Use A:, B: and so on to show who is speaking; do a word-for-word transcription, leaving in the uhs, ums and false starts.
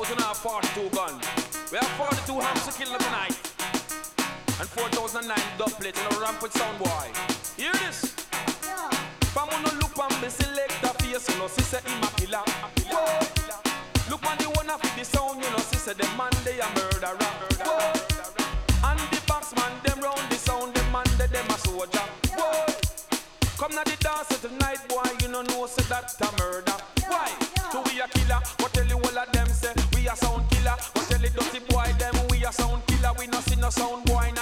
A: thousand forty-two gun. We have forty-two hams to kill tonight. And four thousand nine doublet in a ramp with sound boy. Hear this? Yeah. From when you look on the selector face, you know, see say him a killer. Whoa. Look on the one of the sound, you know, see say the man they a murderer. Whoa. And the boxman, them round the sound, them man they them a soldier. Whoa. Come na the dance tonight, boy, you know know say that a murder. Why? So we a killer, but tell you all of them say we a sound killer. But tell the dirty boy them we a sound killer. We no see no sound boy